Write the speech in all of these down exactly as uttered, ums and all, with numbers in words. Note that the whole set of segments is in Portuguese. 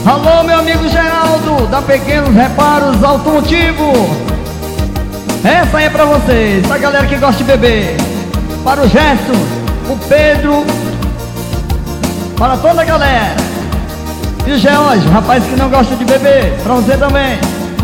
Alô, meu amigo Geraldo, da Pequenos Reparos Automotivo. Essa aí é pra vocês, pra galera que gosta de beber. Para o Gerson, o Pedro, para toda a galera. E o George, rapaz que não gosta de beber, pra você também.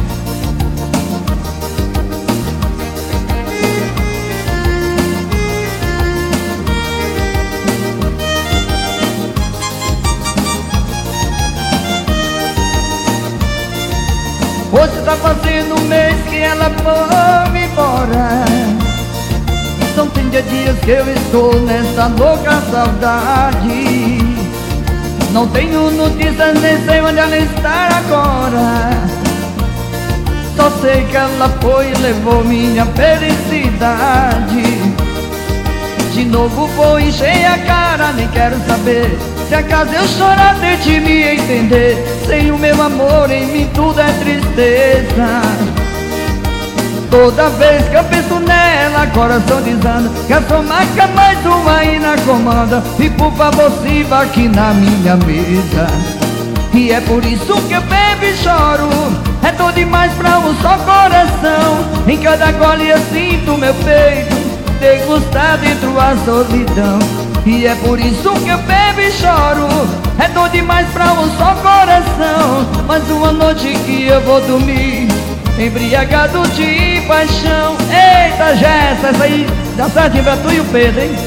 Hoje tá fazendo um mês que ela foi embora. São trinta dias que eu estou nessa louca saudade. Não tenho notícias, nem sei onde ela está agora. Só sei que ela foi e levou minha felicidade. De novo vou encher a cara, nem quero saber se acaso eu chorar, tente me entender. Sem o meu amor em mim tudo é tristeza. Toda vez que eu penso nela, coração desanda. Quer só marca mais uma aí na comanda. E por favor sirva aqui na minha mesa. E é por isso que eu bebo e choro. É tão demais pra um só coração. Em cada gole eu sinto meu peito degustar dentro a solidão. E é por isso que eu bebo e choro. É tão demais pra um só coração. Mas uma noite que eu vou dormir embriagado de paixão. Eita, Jéssica, essa aí dá certinho pra tu e o Pedro, hein?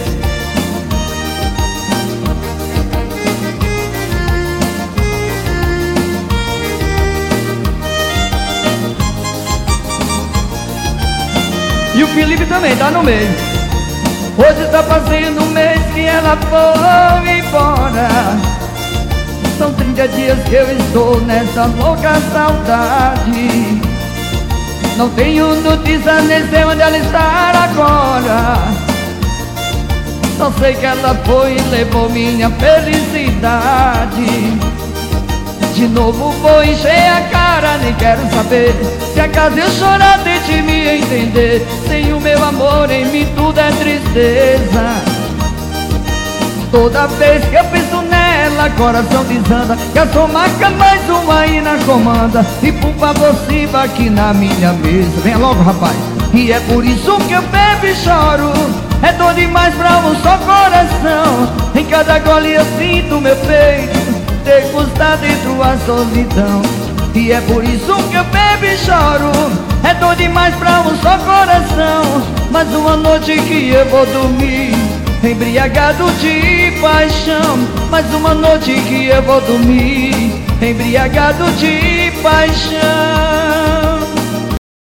E o Felipe também tá no meio. Hoje tá fazendo um mês que ela foi embora. São trinta dias que eu estou nessa louca saudade. Não tenho notícia, nem sei onde ela está agora. Só sei que ela foi e levou minha felicidade. De novo vou encher a cara, nem quero saber se acaso eu chorar, tente me entender. Sem o meu amor em mim tudo é tristeza. Toda vez que eu penso nela, coração desanda. Quer só marca mais uma aí na comanda. E por favor sirva aqui na minha mesa. Venha logo, rapaz. E é por isso que eu bebo e choro. É dor demais pra um só coração. Em cada gole eu sinto meu peito degustar dentro a solidão. E é por isso que eu bebo e choro. É dor demais pra um só coração. Mas uma noite que eu vou dormir embriagado de paixão. Mais uma noite que eu vou dormir embriagado de paixão.